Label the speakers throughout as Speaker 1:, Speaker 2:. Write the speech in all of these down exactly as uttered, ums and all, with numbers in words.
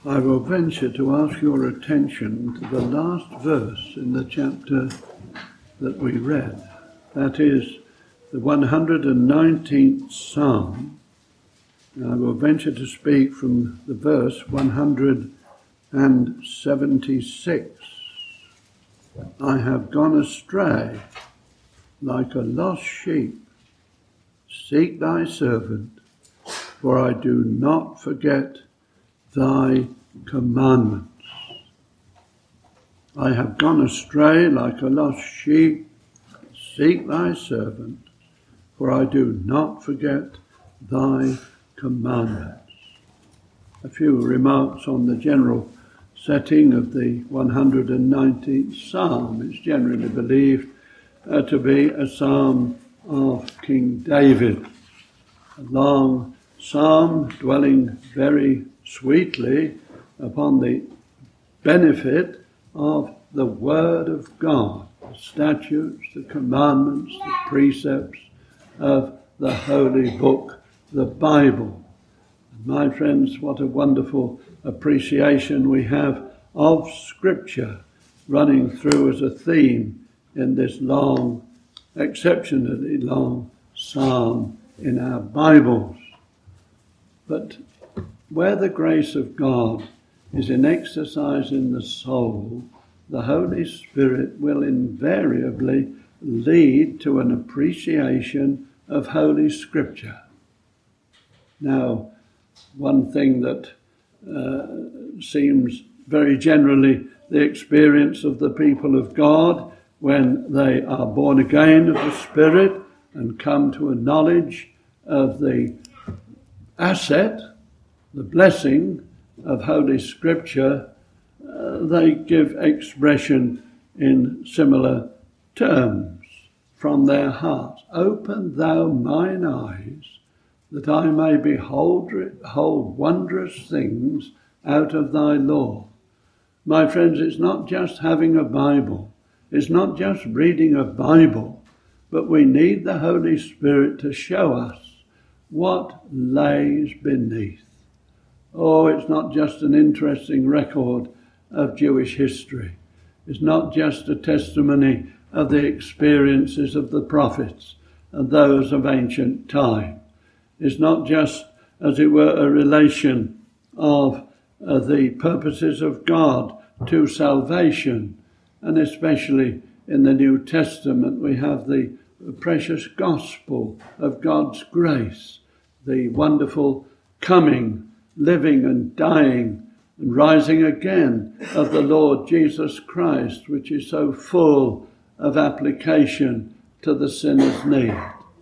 Speaker 1: I will venture to ask your attention to the last verse in the chapter that we read. That is the one hundred nineteenth Psalm. I will venture to speak from the verse one hundred seventy-six. I have gone astray like a lost sheep. Seek thy servant, for I do not forget thy commandments. I have gone astray like a lost sheep. Seek thy servant, for I do not forget thy commandments. A few remarks on the general setting of the one hundred nineteenth Psalm. It's generally believed uh, to be a psalm of King David, a long psalm dwelling very sweetly upon the benefit of the Word of God, the statutes, the commandments, the precepts of the Holy Book, the Bible. And my friends, what a wonderful appreciation we have of Scripture running through as a theme in this long, exceptionally long psalm in our Bibles. But where the grace of God is in exercise in the soul, the Holy Spirit will invariably lead to an appreciation of Holy Scripture. Now, one thing that uh, seems very generally the experience of the people of God when they are born again of the Spirit and come to a knowledge of the asset, the blessing of Holy Scripture, uh, they give expression in similar terms from their hearts. Open thou mine eyes, that I may behold behold wondrous things out of thy law. My friends, it's not just having a Bible. It's not just reading a Bible, but we need the Holy Spirit to show us what lays beneath. Oh, it's not just an interesting record of Jewish history. It's not just a testimony of the experiences of the prophets and those of ancient time. It's not just, as it were, a relation of uh, the purposes of God to salvation. And especially in the New Testament, we have the precious gospel of God's grace, the wonderful coming, living and dying and rising again of the Lord Jesus Christ, which is so full of application to the sinner's need.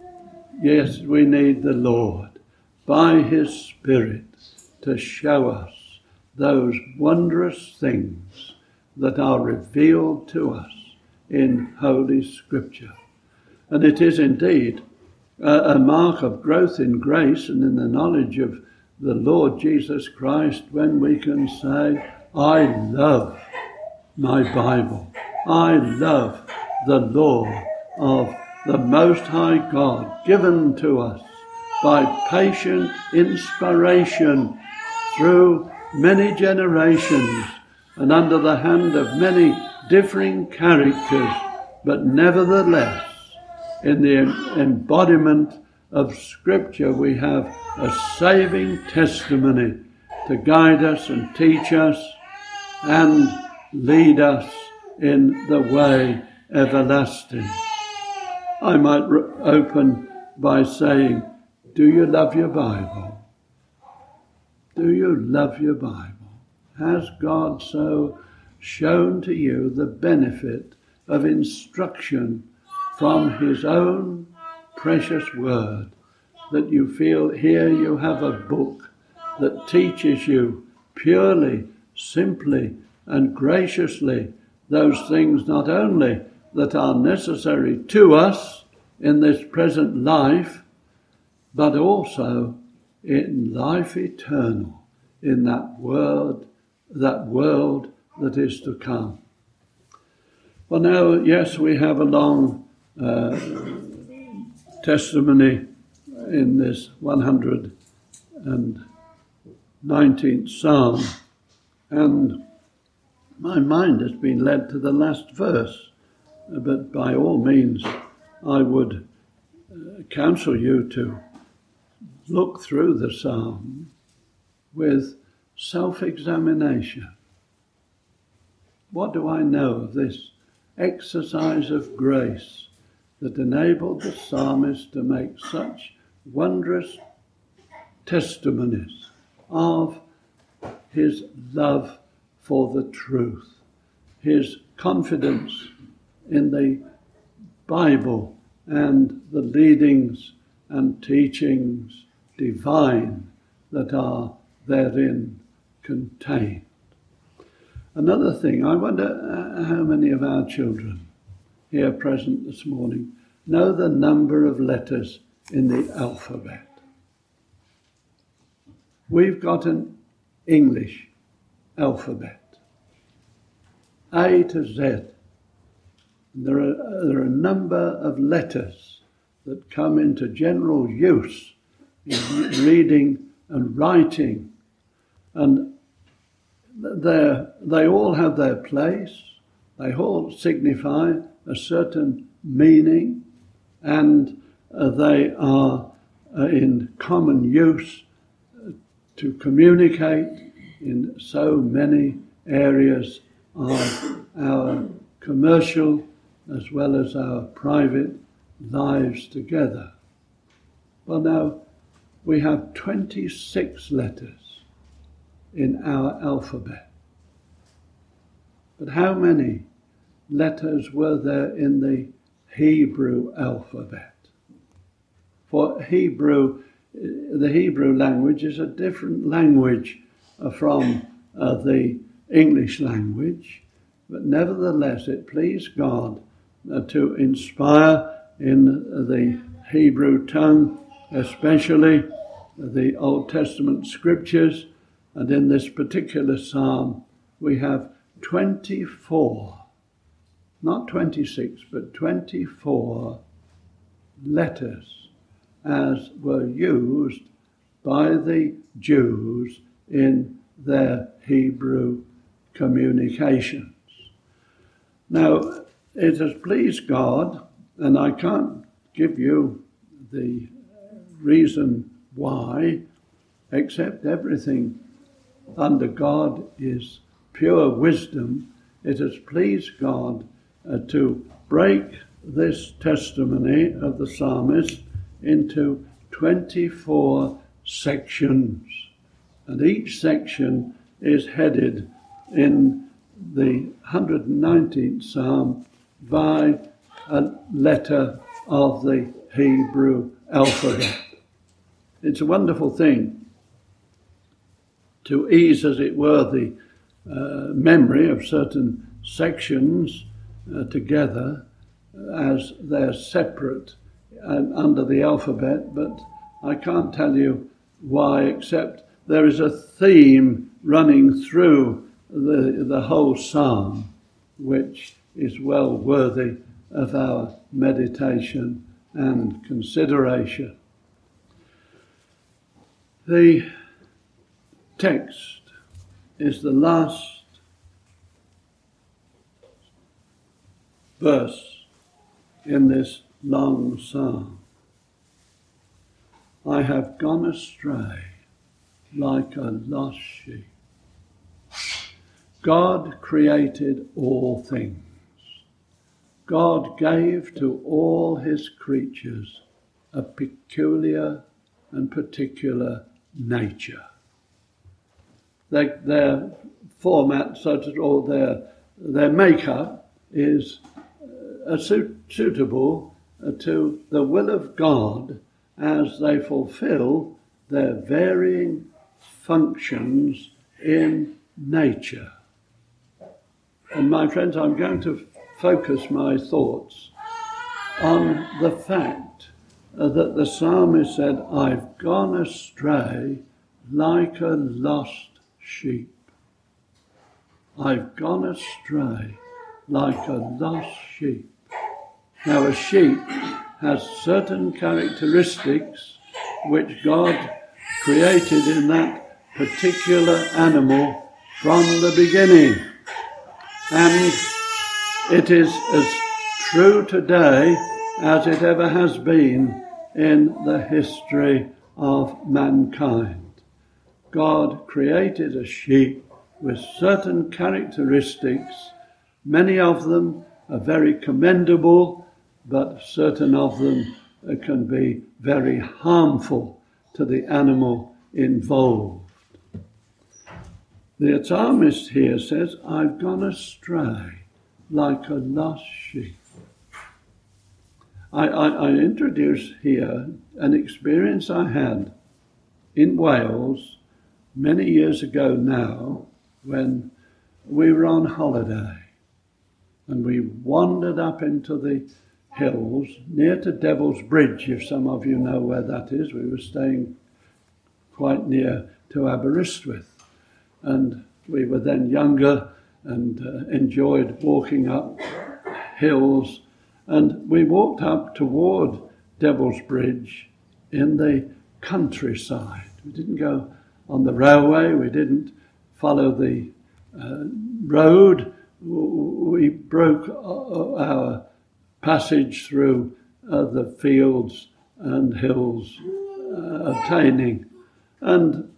Speaker 1: Yes, we need the Lord by his Spirit to show us those wondrous things that are revealed to us in Holy Scripture. And it is indeed a, a mark of growth in grace and in the knowledge of the Lord Jesus Christ when we can say, I love my Bible. I love the law of the Most High God given to us by patient inspiration through many generations and under the hand of many differing characters, but nevertheless, in the embodiment of Scripture, we have a saving testimony to guide us and teach us and lead us in the way everlasting. I might re- open by saying, do you love your Bible? Do you love your Bible? Has God so shown to you the benefit of instruction from his own precious word, that you feel here you have a book that teaches you purely, simply, and graciously those things not only that are necessary to us in this present life, but also in life eternal, in that word, that world that is to come. Well, now, yes, we have a long uh, testimony in this one hundred nineteenth Psalm And my mind has been led to the last verse, but by all means I would uh, counsel you to look through the psalm with self-examination. What do I know of this exercise of grace that enabled the psalmist to make such wondrous testimonies of his love for the truth, his confidence in the Bible and the leadings and teachings divine that are therein contained. Another thing, I wonder how many of our children here present this morning know the number of letters in the alphabet. We've got an English alphabet, A to Z. And there are, there are a number of letters that come into general use in reading and writing, and they all have their place, they all signify a certain meaning, and uh, they are uh, in common use to communicate in so many areas of our commercial as well as our private lives together. Well, now, we have twenty-six letters in our alphabet. But how many letters were there in the Hebrew alphabet? For Hebrew, the Hebrew language is a different language from uh, the English language, but nevertheless it pleased God uh, to inspire in the Hebrew tongue, especially the Old Testament scriptures, and in this particular psalm we have twenty-four, not twenty-six, but twenty-four letters as were used by the Jews in their Hebrew communications. Now, it has pleased God, and I can't give you the reason why, except everything under God is pure wisdom. It has pleased God uh, to break this testimony of the psalmist into twenty-four sections, and each section is headed in the one hundred nineteenth psalm by a letter of the Hebrew alphabet. It's a wonderful thing to ease, as it were, the uh, memory of certain sections uh, together as they're separate and under the alphabet, but I can't tell you why, except there is a theme running through the, the whole psalm, which is well worthy of our meditation and consideration. The text is the last verse in this long psalm. I have gone astray like a lost sheep. God created all things. God gave to all his creatures a peculiar and particular nature. Their, their format, such as all their their makeup, is uh, suit, suitable uh, to the will of God as they fulfill their varying functions in nature. And my friends, I'm going to focus my thoughts on the fact uh, that the psalmist said, I've gone astray like a lost sheep. I've gone astray like a lost sheep. Now, a sheep has certain characteristics which God created in that particular animal from the beginning. And it is as true today as it ever has been in the history of mankind. God created a sheep with certain characteristics. Many of them are very commendable, but certain of them can be very harmful to the animal involved. The psalmist here says, I've gone astray like a lost sheep. I, I, I introduce here an experience I had in Wales many years ago now when we were on holiday and we wandered up into the hills near to Devil's Bridge, if some of you know where that is. We were staying quite near to Aberystwyth. And we were then younger and uh, enjoyed walking up hills. And we walked up toward Devil's Bridge in the countryside. We didn't go on the railway. We didn't follow the uh, road. We broke our passage through uh, the fields and hills uh, obtaining. And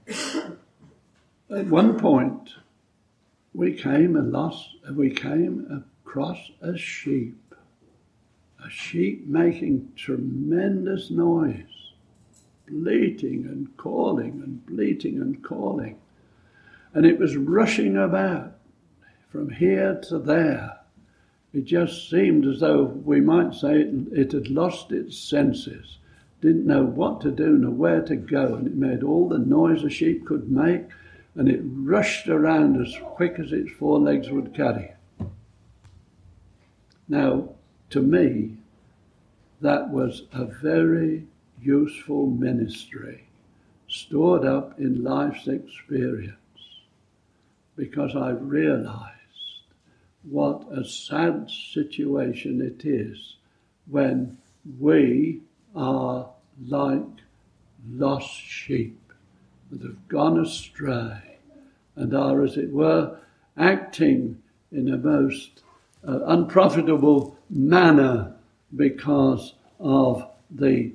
Speaker 1: at one point, we came and lost, we came across a sheep, a sheep making tremendous noise, bleating and calling and bleating and calling. And it was rushing about from here to there. It just seemed as though we might say it, it had lost its senses, didn't know what to do nor where to go, and it made all the noise a sheep could make. And it rushed around as quick as its four legs would carry it. Now, to me, that was a very useful ministry stored up in life's experience, because I realized what a sad situation it is when we are like lost sheep that have gone astray and are, as it were, acting in a most uh, unprofitable manner because of the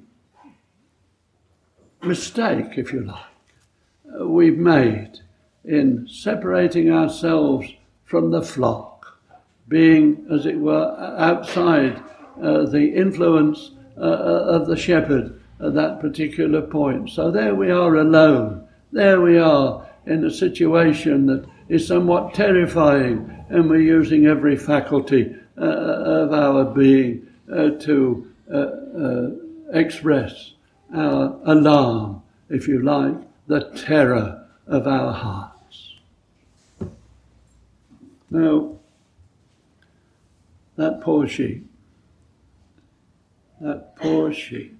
Speaker 1: mistake, if you like, uh, we've made in separating ourselves from the flock, being, as it were, outside uh, the influence uh, of the shepherd at that particular point. So there we are alone. There we are in a situation that is somewhat terrifying, and we're using every faculty uh, of our being uh, to uh, uh, express our alarm, if you like, the terror of our hearts. Now, that poor sheep, that poor sheep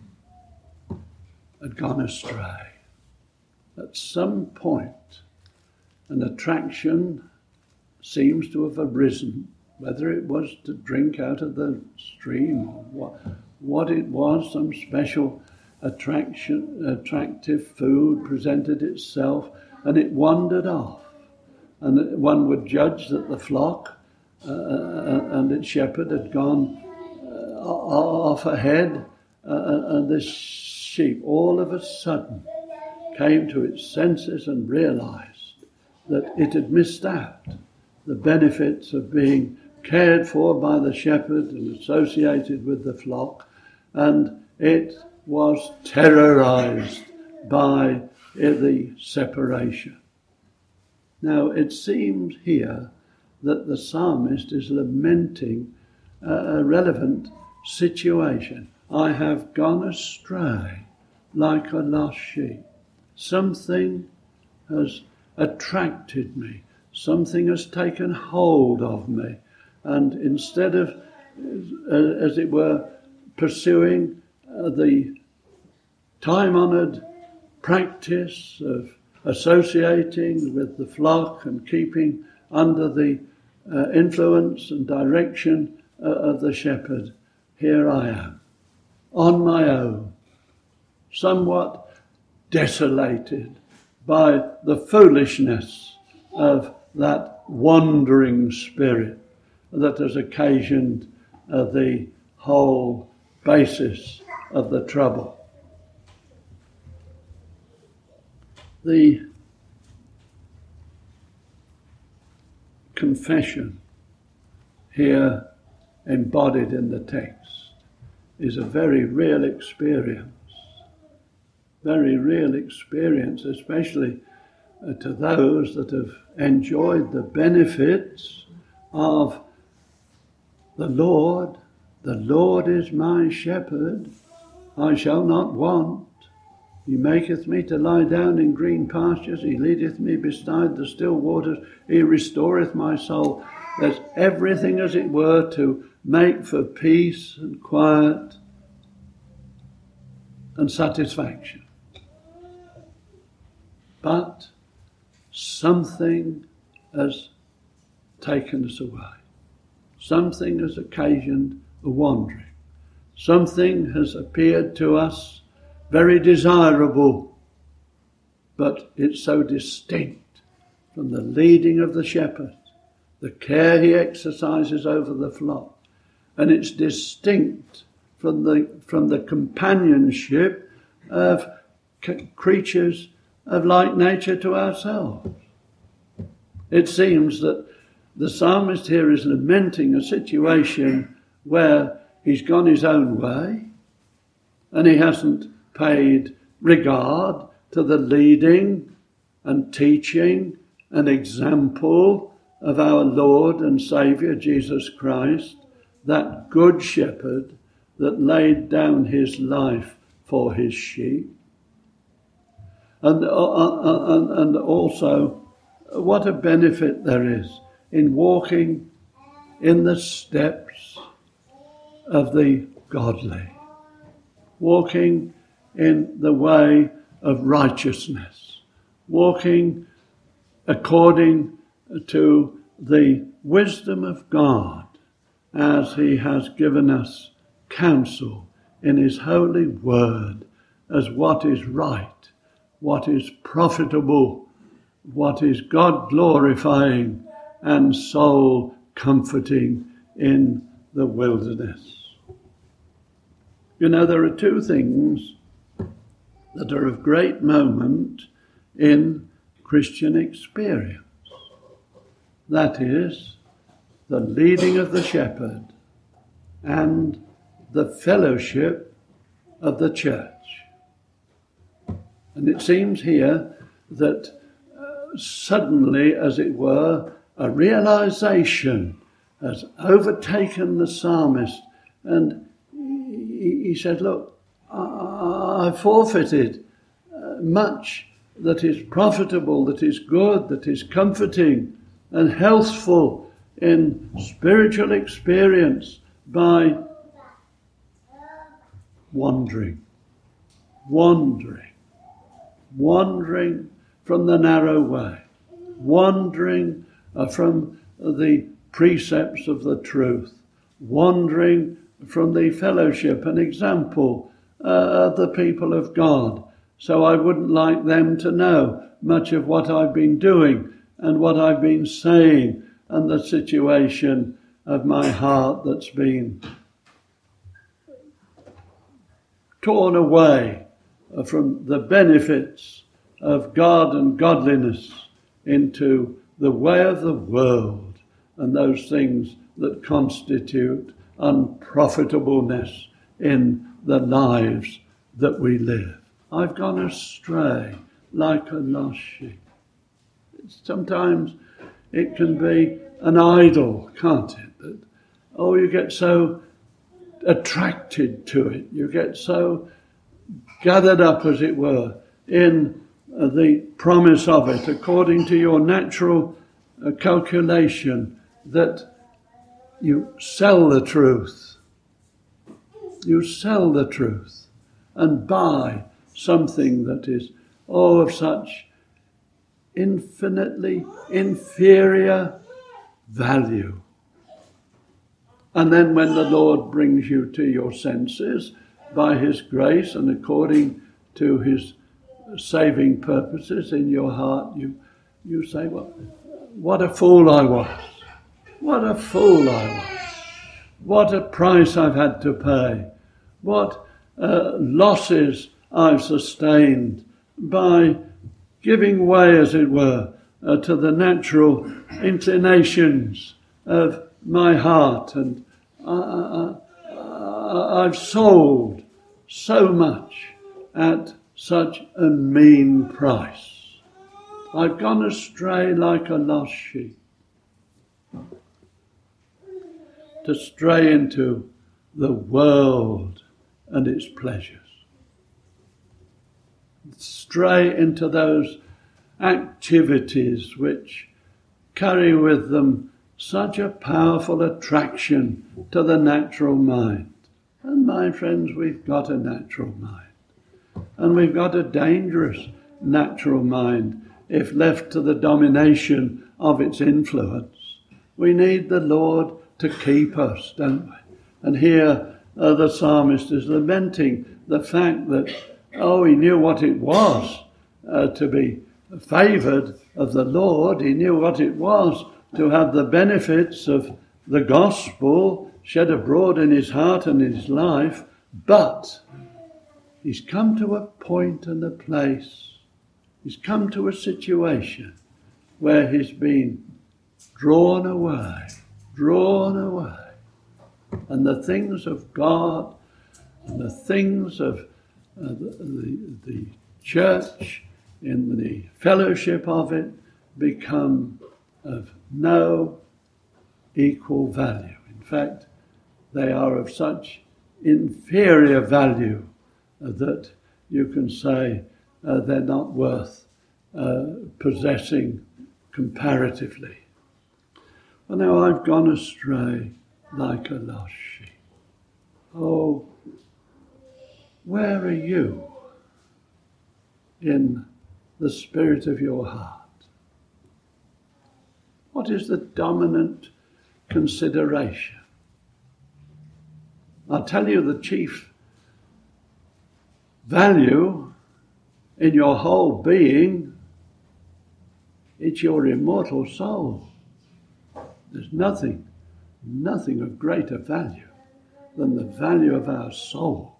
Speaker 1: had gone astray. At some point, an attraction seems to have arisen, whether it was to drink out of the stream or what, what it was, some special attraction, attractive food presented itself, and it wandered off. And one would judge that the flock uh, and its shepherd had gone uh, off ahead, uh, and this sheep all of a sudden came to its senses and realized that it had missed out the benefits of being cared for by the shepherd and associated with the flock, and it was terrorized by the separation. Now, it seems here that the psalmist is lamenting a relevant situation. I have gone astray like a lost sheep. Something has attracted me. Something has taken hold of me. And instead of, as it were, pursuing the time-honoured practice of associating with the flock and keeping under the uh, influence and direction uh, of the shepherd, here I am, on my own, somewhat desolated by the foolishness of that wandering spirit that has occasioned uh, the whole basis of the trouble. The confession here embodied in the text is a very real experience, very real experience, especially uh, to those that have enjoyed the benefits of the Lord. The Lord is my shepherd, I shall not want. He maketh me to lie down in green pastures. He leadeth me beside the still waters. He restoreth my soul. There's everything, as it were, to make for peace and quiet and satisfaction. But something has taken us away. Something has occasioned a wandering. Something has appeared to us very desirable, but it's so distinct from the leading of the shepherd, the care he exercises over the flock, and it's distinct from the from the companionship of c- creatures of like nature to ourselves. It seems that the psalmist here is lamenting a situation where he's gone his own way and he hasn't paid regard to the leading and teaching and example of our Lord and Saviour Jesus Christ, that good shepherd that laid down his life for his sheep. And, uh, and, and also what a benefit there is in walking in the steps of the godly, walking in the way of righteousness, walking according to the wisdom of God as he has given us counsel in his holy word as what is right, what is profitable, what is God glorifying and soul comforting in the wilderness. You know, there are two things that are of great moment in Christian experience. That is the leading of the shepherd and the fellowship of the church. And it seems here that uh, suddenly, as it were, a realization has overtaken the psalmist, and he, he said, look, I, I forfeited uh, much that is profitable, that is good, that is comforting and healthful in spiritual experience by wandering, wandering, wandering from the narrow way, wandering uh, from the precepts of the truth, wandering from the fellowship and example uh, of the people of God. So I wouldn't like them to know much of what I've been doing and what I've been saying and the situation of my heart that's been torn away from the benefits of God and godliness into the way of the world and those things that constitute unprofitableness in the lives that we live. I've gone astray like a lost sheep. Sometimes it can be an idol, can't it? That, oh, you get so attracted to it. You get so gathered up, as it were, in uh, the promise of it, according to your natural uh, calculation, that you sell the truth. You sell the truth and buy something that is, oh, of such infinitely inferior value. And then when the Lord brings you to your senses by his grace and according to his saving purposes in your heart, you you say, well, what a fool I was. What a fool I was. What a price I've had to pay. What uh, losses I've sustained by giving way, as it were, uh, to the natural inclinations of my heart. And uh, uh, I've sold so much at such a mean price. I've gone astray like a lost sheep. To stray into the world and its pleasures. Stray into those activities which carry with them such a powerful attraction to the natural mind. And my friends, we've got a natural mind. And we've got a dangerous natural mind if left to the domination of its influence. We need the Lord to keep us, don't we? And here uh, the psalmist is lamenting the fact that, oh, he knew what it was uh, to be favoured of the Lord. He knew what it was to have the benefits of the gospel shed abroad in his heart and in his life. But he's come to a point and a place, he's come to a situation where he's been drawn away, drawn away. And the things of God and the things of uh, the, the, the church in the fellowship of it become of no equal value. In fact, they are of such inferior value uh, that you can say uh, they're not worth uh, possessing comparatively. Well, now I've gone astray like a lost sheep. Oh, where are you in the spirit of your heart? What is the dominant consideration? I'll tell you the chief value in your whole being. It's your immortal soul. There's nothing, nothing of greater value than the value of our souls.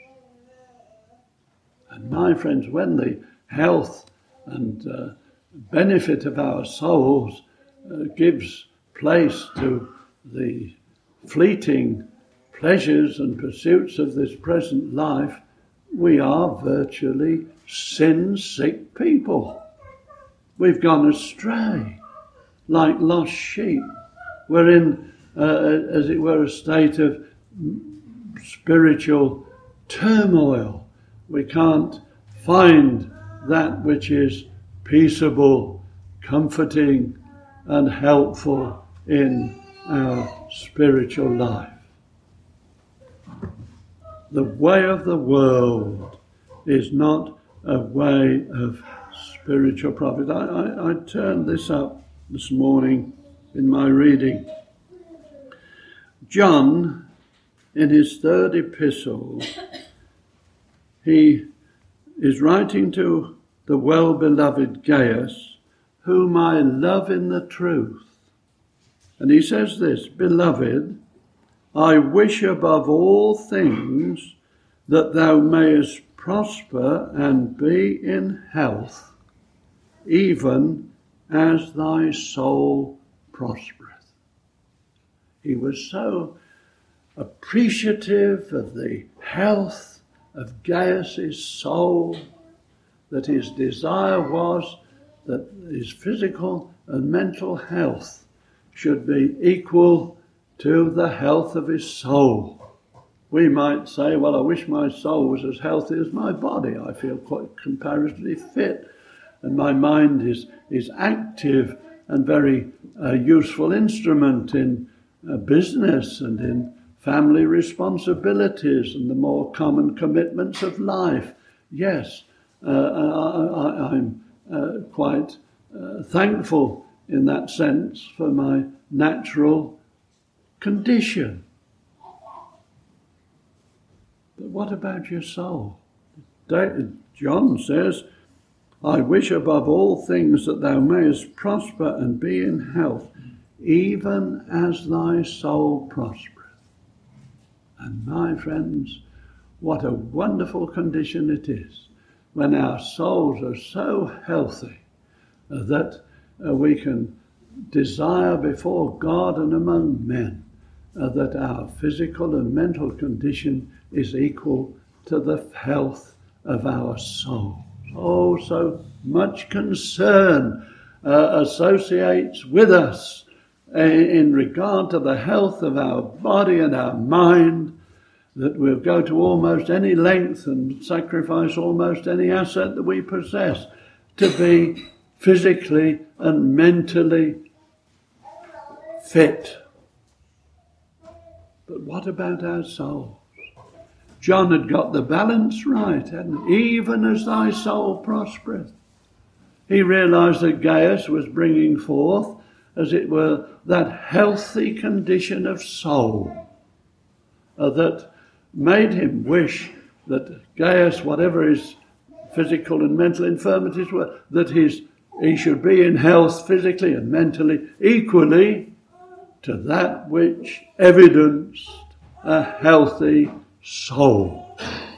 Speaker 1: And my friends, when the health and uh, benefit of our souls uh, gives place to the fleeting pleasures and pursuits of this present life, we are virtually sin-sick people. We've gone astray like lost sheep. We're in, uh, as it were, a state of spiritual turmoil. We can't find that which is peaceable, comforting, and helpful in our spiritual life. The way of the world is not a way of spiritual profit. I, I, I turned this up this morning in my reading. John, in his third epistle, he is writing to the well-beloved Gaius, whom I love in the truth. And he says this, Beloved, I wish above all things that thou mayest prosper and be in health, even as thy soul prospereth. He was so appreciative of the health of Gaius's soul that his desire was that his physical and mental health should be equal to the health of his soul. We might say, well, I wish my soul was as healthy as my body. I feel quite comparatively fit, and my mind is, is active and very uh, useful instrument in uh, business and in family responsibilities and the more common commitments of life. Yes, uh, I, I, I'm uh, quite uh, thankful in that sense for my natural condition. But what about your soul? John says, I wish above all things that thou mayest prosper and be in health, even as thy soul prospereth. And my friends, what a wonderful condition it is when our souls are so healthy uh, that uh, we can desire before God and among men uh, that our physical and mental condition is equal to the health of our soul. Oh, so much concern uh, associates with us in regard to the health of our body and our mind, that we'll go to almost any length and sacrifice almost any asset that we possess to be physically and mentally fit. But what about our souls? John had got the balance right, hadn't he? Even as thy soul prospereth. He realised that Gaius was bringing forth, as it were, that healthy condition of soul uh, that made him wish that Gaius, whatever his physical and mental infirmities were, that his, he should be in health physically and mentally equally to that which evidenced a healthy soul.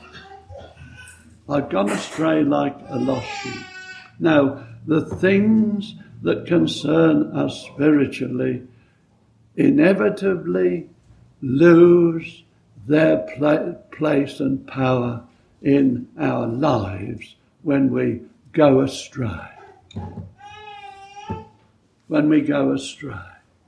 Speaker 1: I've gone astray like a lost sheep. Now, the things that concern us spiritually inevitably lose their pla- place and power in our lives when we go astray. When we go astray.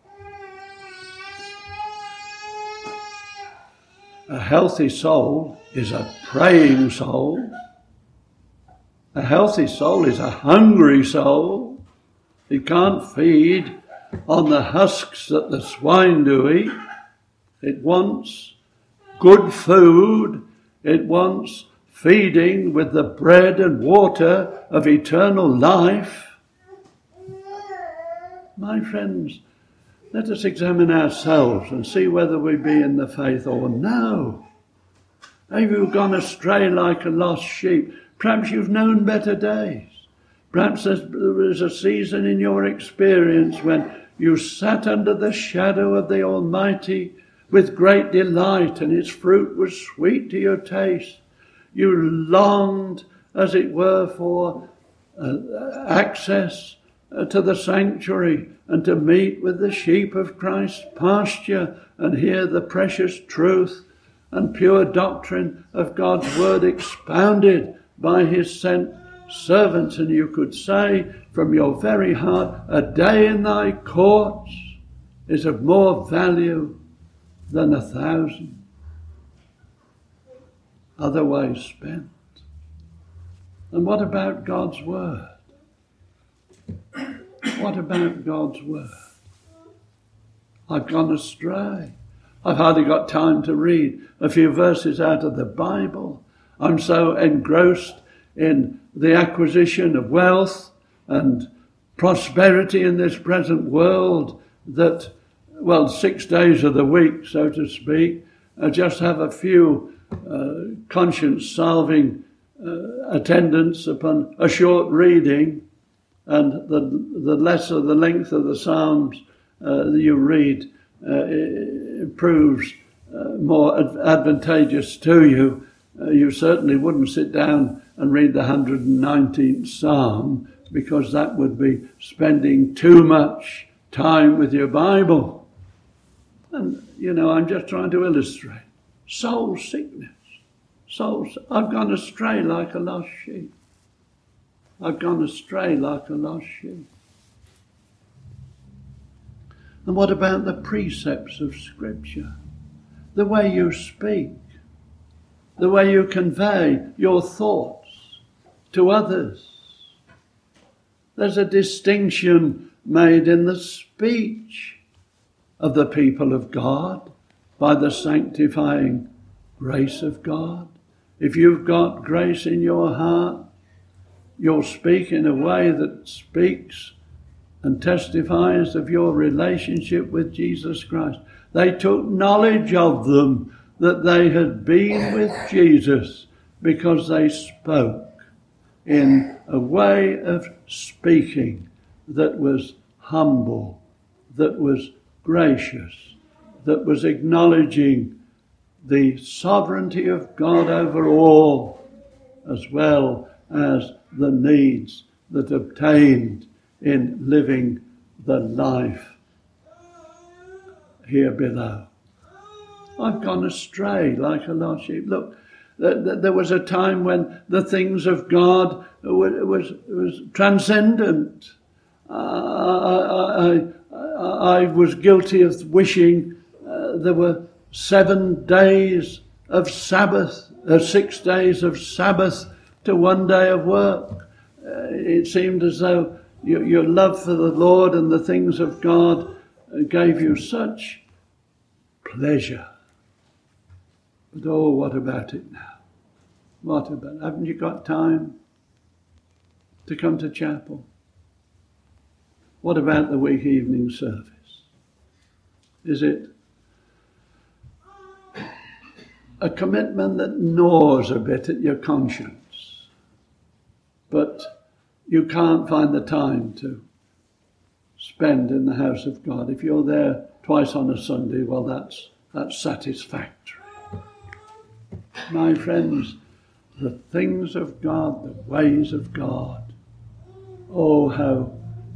Speaker 1: A healthy soul is a praying soul. A healthy soul is a hungry soul. It can't feed on the husks that the swine do eat. It wants good food. It wants feeding with the bread and water of eternal life. My friends, let us examine ourselves and see whether we be in the faith or no. Have you gone astray like a lost sheep? Perhaps you've known better days. Perhaps there was a season in your experience when you sat under the shadow of the Almighty with great delight, and its fruit was sweet to your taste. You longed, as it were, for uh, access uh, to the sanctuary and to meet with the sheep of Christ's pasture and hear the precious truth and pure doctrine of God's word expounded by his sent servants. And you could say from your very heart, a day in thy courts is of more value than a thousand otherwise spent. And what about God's word? What about God's word? I've gone astray. I've hardly got time to read a few verses out of the Bible. I'm so engrossed in the acquisition of wealth and prosperity in this present world that, well, six days of the week, so to speak, I just have a few uh, conscience-salving uh, attendance upon a short reading, and the the lesser the length of the Psalms uh, that you read, uh, it proves uh, more ad- advantageous to you. Uh, you certainly wouldn't sit down and read the one hundred nineteenth Psalm, because that would be spending too much time with your Bible. And, you know, I'm just trying to illustrate. Soul sickness. Soul, I've gone astray like a lost sheep. I've gone astray like a lost sheep. And what about the precepts of Scripture? The way you speak, the way you convey your thoughts to others. There's a distinction made in the speech of the people of God by the sanctifying grace of God. If you've got grace in your heart, you'll speak in a way that speaks and testifies of your relationship with Jesus Christ. They took knowledge of them that they had been with Jesus because they spoke in a way of speaking that was humble, that was gracious, that was acknowledging the sovereignty of God over all, as well as the needs that obtained in living the life here below. I've gone astray like a lost sheep. Look, there was a time when the things of God was, was transcendent. I, I, I was guilty of wishing uh, there were seven days of Sabbath, uh, six days of Sabbath to one day of work. Uh, it seemed as though your, your love for the Lord and the things of God gave you such pleasure. But oh, what about it now? What about, haven't you got time to come to chapel? What about the week evening service? Is it a commitment that gnaws a bit at your conscience, but you can't find the time to spend in the house of God? If you're there twice on a Sunday, well, that's that's satisfactory. My friends, the things of God, the ways of God, oh, how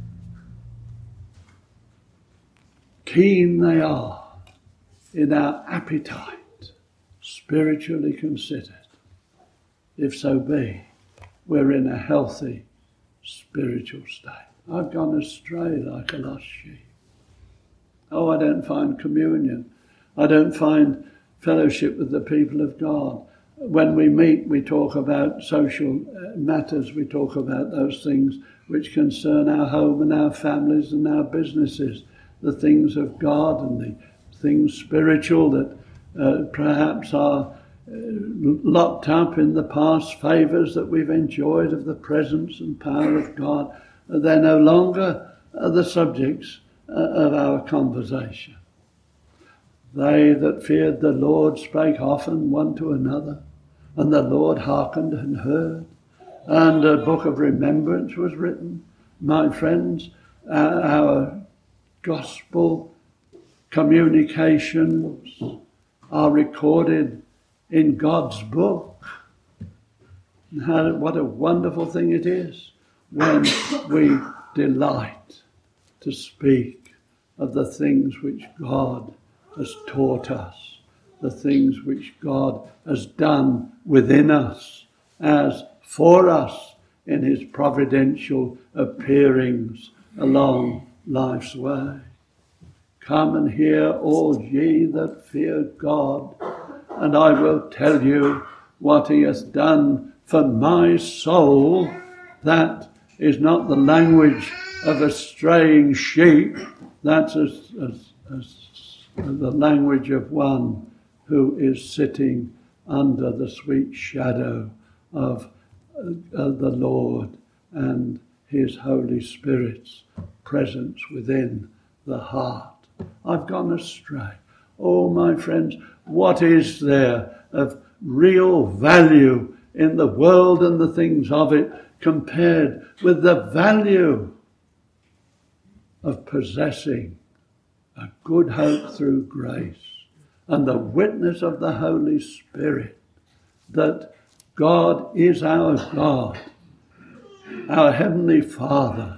Speaker 1: keen they are in our appetite, spiritually considered. If so be, we're in a healthy spiritual state. I've gone astray like a lost sheep. Oh, I don't find communion. I don't find fellowship with the people of God. When we meet, we talk about social matters. We talk about those things which concern our home and our families and our businesses, the things of God and the things spiritual that uh, perhaps are uh, locked up in the past favours that we've enjoyed of the presence and power of God. They're no longer uh, the subjects uh, of our conversation. They that feared the Lord spake often one to another, and the Lord hearkened and heard, and a book of remembrance was written. My friends, uh, our gospel communications are recorded in God's book. How, what a wonderful thing it is when we delight to speak of the things which God has taught us, the things which God has done within us, as for us in his providential appearings along life's way. Come and hear, all ye that fear God, and I will tell you what he has done for my soul. That is not the language of a straying sheep. That's as, as, as the language of one who is sitting under the sweet shadow of uh, the Lord and his Holy Spirit's presence within the heart. I've gone astray. Oh, my friends, what is there of real value in the world and the things of it compared with the value of possessing a good hope through grace and the witness of the Holy Spirit that God is our God, our Heavenly Father,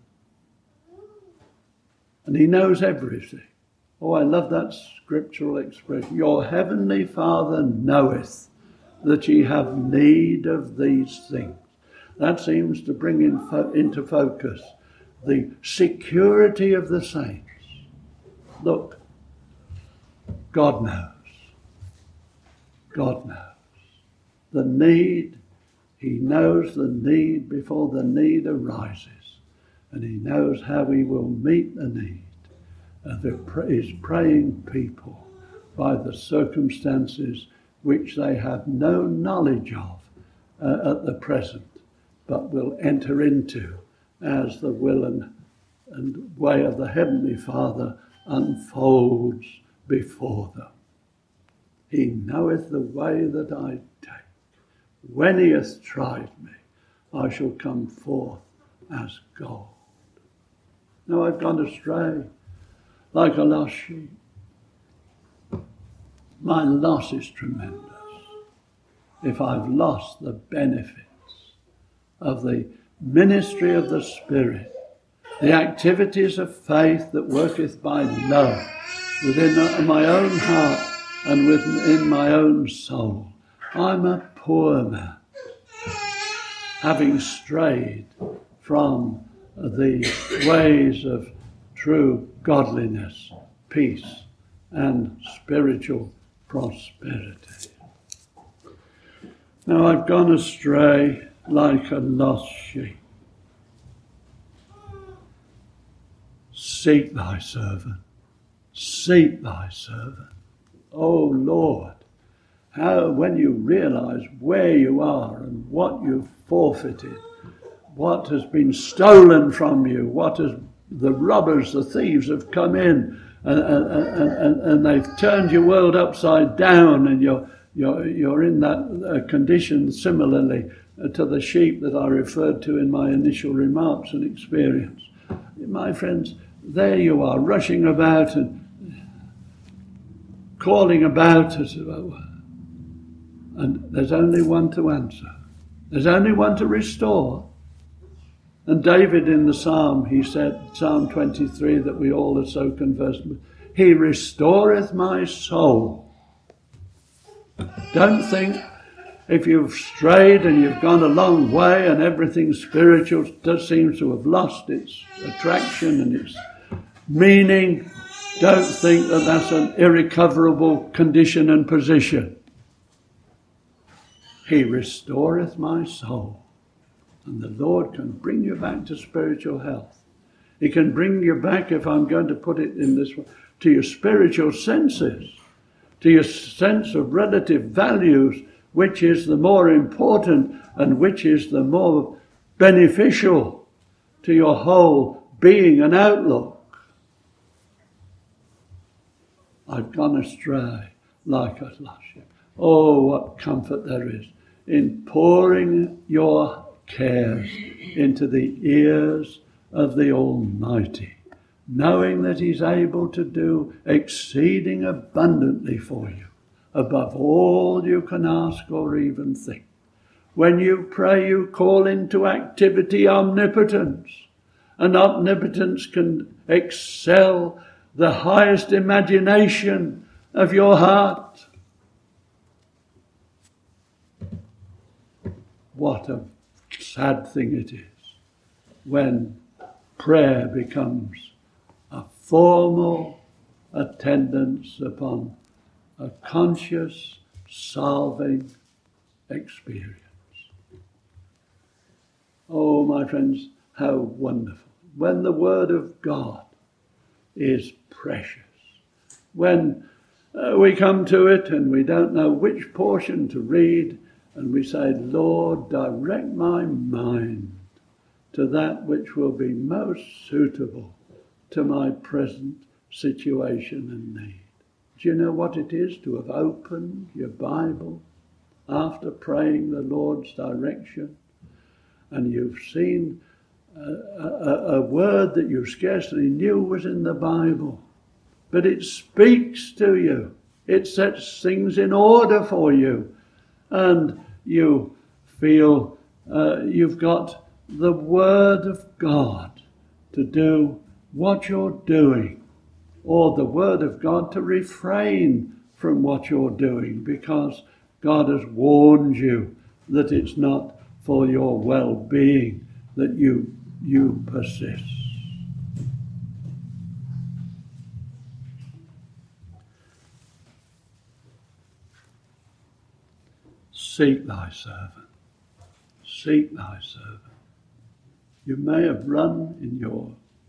Speaker 1: and he knows everything. Oh, I love that scriptural expression. Your Heavenly Father knoweth that ye have need of these things. That seems to bring in fo- into focus the security of the saints. Look, God knows. God knows. The need, he knows the need before the need arises. And he knows how he will meet the need of his praying people by the circumstances which they have no knowledge of uh, at the present, but will enter into as the will and, and way of the Heavenly Father unfolds before them. He knoweth the way that I take. When he hath tried me, I shall come forth as gold. Now I've gone astray like a lost sheep. My loss is tremendous if I've lost the benefits of the ministry of the Spirit, the activities of faith that worketh by love within my own heart and within my own soul. I'm a poor man, having strayed from the ways of true godliness, peace, and spiritual prosperity. Now I've gone astray like a lost sheep. Seek thy servant. Seek thy servant. Oh Lord, how when you realize where you are and what you've forfeited, what has been stolen from you, what has the robbers, the thieves have come in and, and, and, and they've turned your world upside down, and you're you're you're in that uh, condition similarly uh, to the sheep that I referred to in my initial remarks and experience. My friends, there you are, rushing about and calling about us, and there's only one to answer. There's only one to restore. And David in the Psalm, he said, Psalm twenty-three, that we all are so conversant with, he restoreth my soul. Don't think if you've strayed and you've gone a long way and everything spiritual does seems to have lost its attraction and its meaning, don't think that that's an irrecoverable condition and position. He restoreth my soul. And the Lord can bring you back to spiritual health. He can bring you back, if I'm going to put it in this way, to your spiritual senses, to your sense of relative values, which is the more important and which is the more beneficial to your whole being and outlook. I've gone astray like a lost sheep. Oh, what comfort there is in pouring your cares into the ears of the Almighty, knowing that he's able to do exceeding abundantly for you, above all you can ask or even think. When you pray, you call into activity omnipotence, and omnipotence can excel the highest imagination of your heart. What a sad thing it is when prayer becomes a formal attendance upon a conscious, salving experience. Oh, my friends, how wonderful. When the Word of God is precious. When uh, we come to it and we don't know which portion to read, and we say, Lord, direct my mind to that which will be most suitable to my present situation and need. Do you know what it is to have opened your Bible after praying the Lord's direction, and you've seen a, a, a word that you scarcely knew was in the Bible, but it speaks to you. It sets things in order for you, and you feel uh, you've got the Word of God to do what you're doing, or the Word of God to refrain from what you're doing, because God has warned you that it's not for your well-being that you you persist. Seek thy servant. Seek thy servant. You may have run in your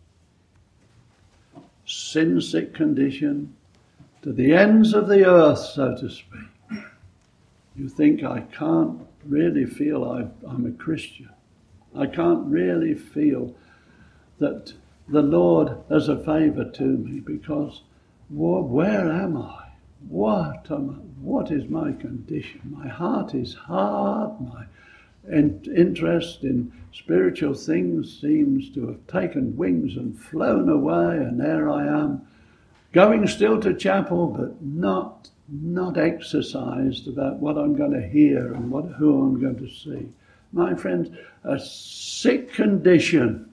Speaker 1: sin-sick condition to the ends of the earth, so to speak. You think, I can't really feel I've, I'm a Christian. I can't really feel that the Lord has a favour to me, because well, where am I? What am I? What is my condition? My heart is hard. My and interest in spiritual things seems to have taken wings and flown away, and there I am, going still to chapel, but not not exercised about what I'm going to hear and what who I'm going to see. My friends, a sick condition,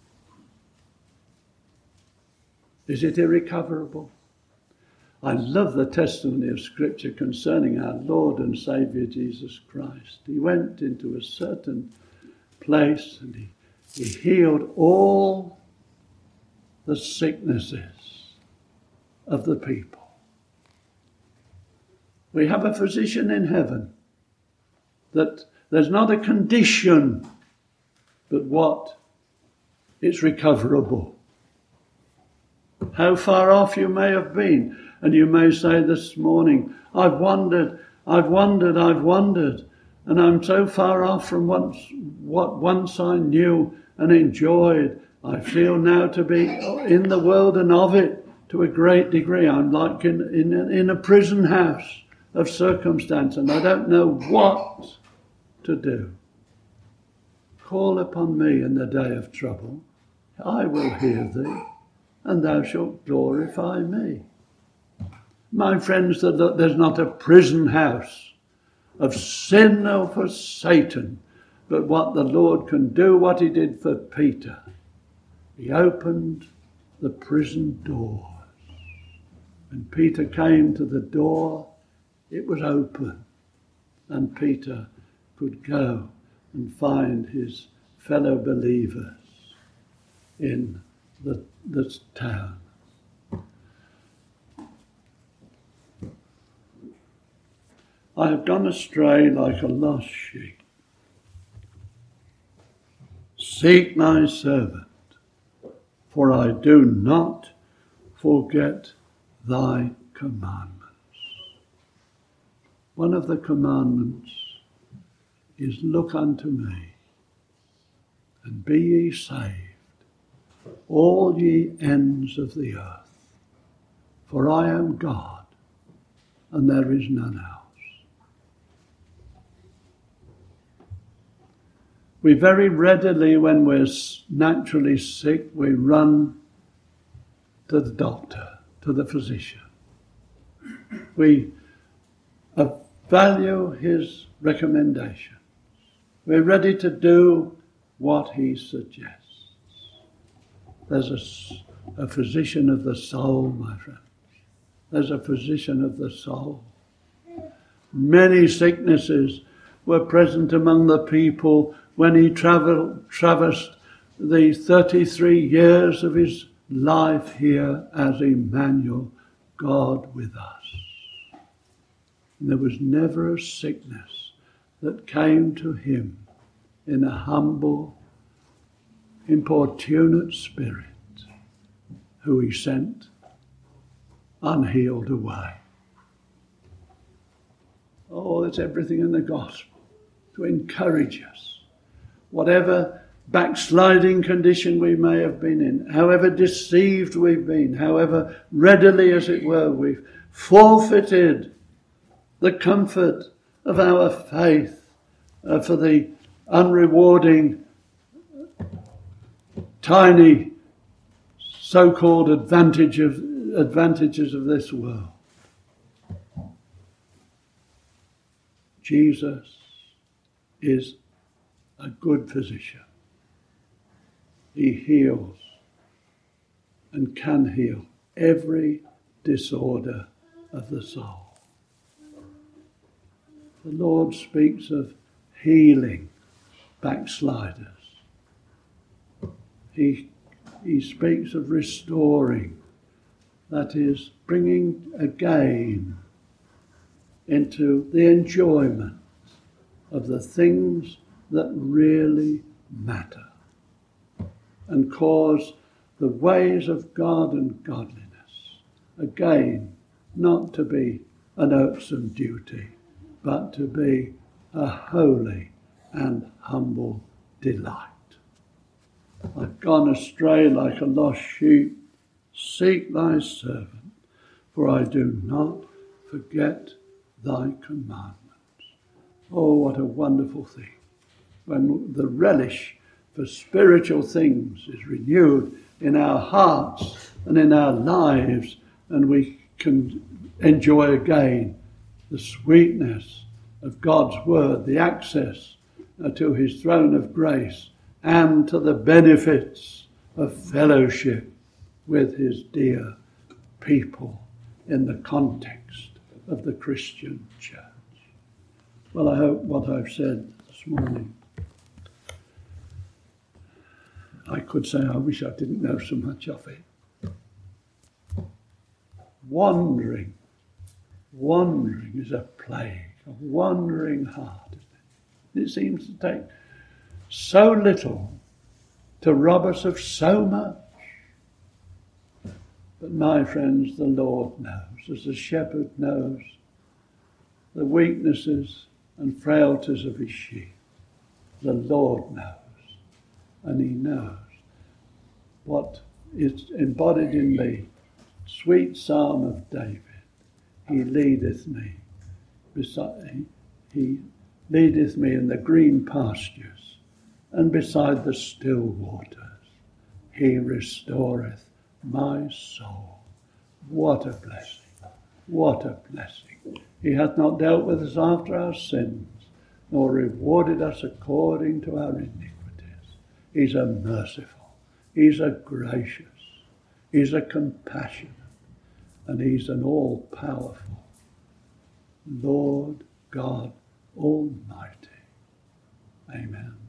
Speaker 1: is it irrecoverable? I love the testimony of Scripture concerning our Lord and Saviour Jesus Christ. He went into a certain place and he, he healed all the sicknesses of the people. We have a physician in heaven that there's not a condition, but what? It's recoverable. How far off you may have been. And you may say this morning, I've wondered, I've wondered, I've wondered, and I'm so far off from once, what once I knew and enjoyed. I feel now to be in the world and of it to a great degree. I'm like in, in, in a prison house of circumstance, and I don't know what to do. Call upon me in the day of trouble. I will hear thee, and thou shalt glorify me. My friends, there's not a prison house of sin or for Satan, but what the Lord can do, what he did for Peter. He opened the prison doors. When Peter came to the door, it was open, and Peter could go and find his fellow believers in the, the town. I have gone astray like a lost sheep. Seek thy servant, for I do not forget thy commandments. One of the commandments is, look unto me, and be ye saved, all ye ends of the earth. For I am God, and there is none else. We very readily, when we're naturally sick, we run to the doctor, to the physician. We value his recommendations. We're ready to do what he suggests. There's a, a physician of the soul, my friends. There's a physician of the soul. Many sicknesses were present among the people when he traveled, traversed the thirty-three years of his life here as Emmanuel, God with us. And there was never a sickness that came to him in a humble, importunate spirit, who he sent unhealed away. Oh, there's everything in the gospel to encourage us. Whatever backsliding condition we may have been in, however deceived we've been, however readily, as it were, we've forfeited the comfort of our faith uh, for the unrewarding, tiny, so-called advantage of, advantages of this world. Jesus is a good physician. He heals and can heal every disorder of the soul. The Lord speaks of healing backsliders. He, he speaks of restoring, that is, bringing again into the enjoyment of the things that really matter, and cause the ways of God and godliness, again, not to be an irksome duty, but to be a holy and humble delight. I've gone astray like a lost sheep. Seek thy servant, for I do not forget thy commandments. Oh, what a wonderful thing when the relish for spiritual things is renewed in our hearts and in our lives, and we can enjoy again the sweetness of God's word, the access uh, to his throne of grace, and to the benefits of fellowship with his dear people in the context of the Christian church. Well, I hope what I've said this morning, I could say I wish I didn't know so much of it. Wandering, wandering is a plague, a wandering heart. It seems to take so little to rob us of so much. But my friends, the Lord knows, as the shepherd knows, the weaknesses and frailties of his sheep. The Lord knows, and he knows what is embodied in the sweet psalm of David. He leadeth me beside, he leadeth me in the green pastures, and beside the still waters. He restoreth my soul. What a blessing. What a blessing. He hath not dealt with us after our sins, nor rewarded us according to our iniquities. He's a merciful, he's a gracious, he's a compassionate, and he's an all-powerful Lord God Almighty. Amen.